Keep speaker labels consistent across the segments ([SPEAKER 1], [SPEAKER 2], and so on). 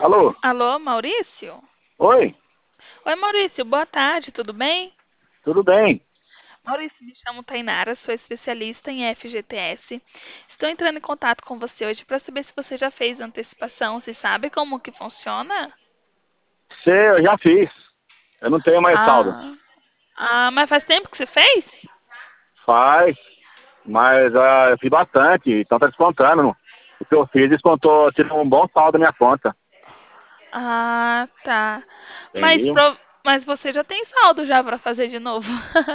[SPEAKER 1] Alô?
[SPEAKER 2] Alô, Maurício?
[SPEAKER 1] Oi?
[SPEAKER 2] Oi, Maurício, boa tarde, tudo bem?
[SPEAKER 1] Tudo bem?
[SPEAKER 2] Maurício, me chamo Tainara, sou especialista em FGTS. Estou entrando em contato com você hoje para saber se você já fez antecipação, se sabe como que funciona?
[SPEAKER 1] Eu já fiz. Eu não tenho mais saldo.
[SPEAKER 2] Ah, mas faz tempo que você fez?
[SPEAKER 1] Faz, mas eu fiz bastante, então tá descontando. O que eu fiz descontou, tirou um bom saldo da minha conta.
[SPEAKER 2] Ah, tá. Mas,
[SPEAKER 1] Entendeu?
[SPEAKER 2] mas você já tem saldo já para fazer de novo?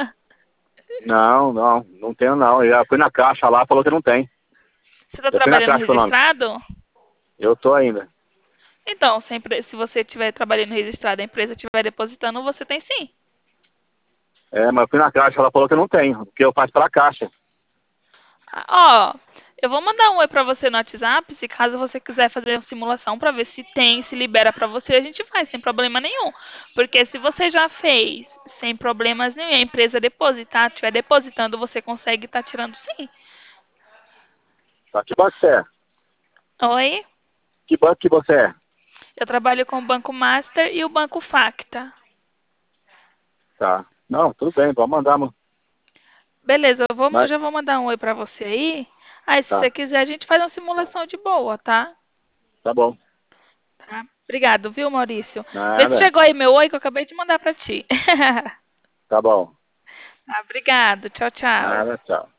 [SPEAKER 1] Não tenho não. Eu já fui na caixa lá, falou que não tem.
[SPEAKER 2] Você está
[SPEAKER 1] Eu fui na
[SPEAKER 2] trabalhando
[SPEAKER 1] caixa falando,
[SPEAKER 2] registrado?
[SPEAKER 1] eu tô ainda.
[SPEAKER 2] Então, sempre, se você estiver trabalhando registrado, a empresa estiver depositando, você tem sim.
[SPEAKER 1] Mas eu fui na caixa, ela falou que não tem, porque eu faço pela caixa.
[SPEAKER 2] Ó, eu vou mandar um oi pra você no WhatsApp, se caso você quiser fazer uma simulação pra ver se tem, se libera pra você, a gente faz sem problema nenhum. Porque se você já fez sem problemas nenhum, e a empresa depositar, estiver depositando, você consegue estar tirando sim.
[SPEAKER 1] Tá, que banco você é?
[SPEAKER 2] Oi?
[SPEAKER 1] Que banco que você é?
[SPEAKER 2] Eu trabalho com o Banco Master e o Banco Facta.
[SPEAKER 1] Tá. Não, tudo bem, pode mandar, mano.
[SPEAKER 2] Beleza, eu
[SPEAKER 1] Mas,
[SPEAKER 2] já vou mandar um oi pra você aí. Aí, se você
[SPEAKER 1] tá,
[SPEAKER 2] quiser, a gente faz uma simulação de boa, tá?
[SPEAKER 1] tá bom.
[SPEAKER 2] Tá. Obrigado, viu, Maurício? Vê se
[SPEAKER 1] Nada,
[SPEAKER 2] chegou aí meu oi que eu acabei de mandar pra ti.
[SPEAKER 1] tá bom.
[SPEAKER 2] Tá, obrigado. Tchau, tchau.
[SPEAKER 1] Nada, tchau.